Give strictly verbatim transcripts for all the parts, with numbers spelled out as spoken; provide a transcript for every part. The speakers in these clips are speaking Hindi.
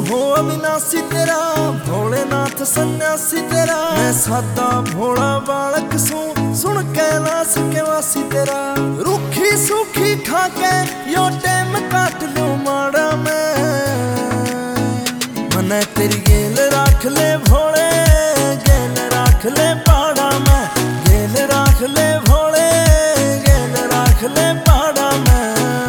हो अविनाशी तेरा, भोलेनाथ सन्यासी तेरा। मैं सादा भोला बालक सू, सुन कैलाश के वासी तेरा। रूखी सूखी खा के यो टाइम काट लू माड़ा मैं, मने तेरी गेल राख ले भोले, गेल राख ले पाड़ा मैं। गेल राख ले भोले, गेल राख ले पाड़ा मैं।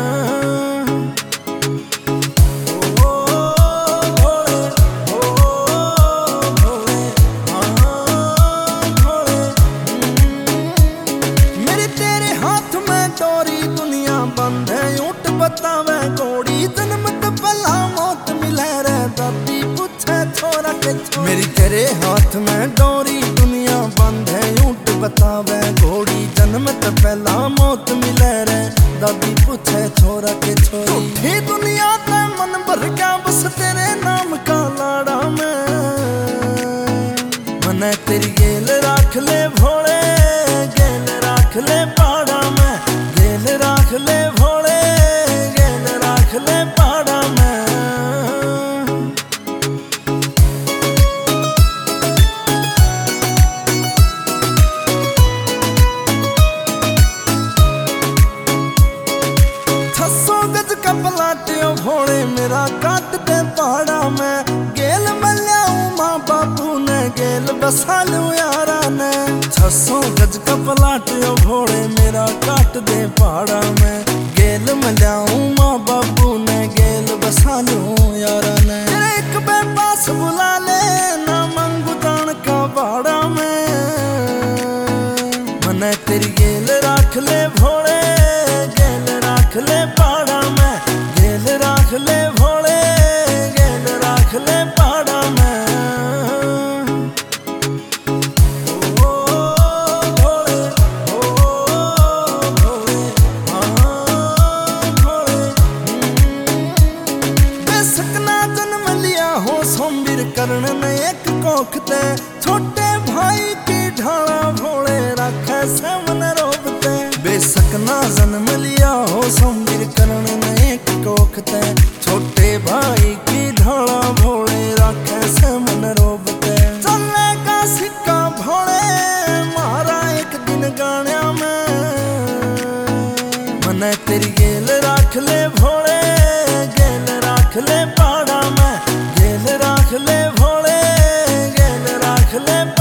बंद है ऊंट बतावे घोड़ी, जन्म तो पला मौत मिले रे दादी पूछे छोरा के छोरी। मेरी तेरे हाथ में डोरी, दुनिया बंद है ऊंट बतावे घोड़ी, जन्म तो पहला मौत मिले रे दादी पूछे छोरा के छोरी। ही दुनिया का मन भर गया बस तेरे नाम का लाड़ा मैं, मने तेरी गेल राख ले भोले, गेल राख ले पाड़ा मैं। गेल राख ले भोले, गेल राख ले पाड़ा मैं। छसो गज का पलाटियो भोले मेरा काट दे पाड़ा मैं। गेल मल्याऊं माँ बापू ने, गेल बसा लूं यारा ने। छसो गज का पलाटियो भोले मेरा काट दे पाड़ा मैं। गेल मल्याऊं माँ बापू ने, गेल बसा लूं यारा ने। एक बे पास बुला ले ना मंगू दान का बाड़ा मैं, मने तेरी गेल राख ले भोले, गेल राख ले पाड़ा मैं। गेल राख ले भोले, गेल राख ले पाड़ा मैं। करण ने एक कोखते, छोटे भाई की ढाला भोले रखे समन रोबते। बेशक ना जन्म लिया हो सोमवीर, करण ने एक कोखते, छोटे भाई की ढाला भोले रखे समन रोबते। चलने का सिक्का भोले मारा एक दिन गाण्या में, मने तेरी गेल राख ले भोले, गेल राख ले पाड़ा मैं। गेल राख ले भोले, गेल राख ले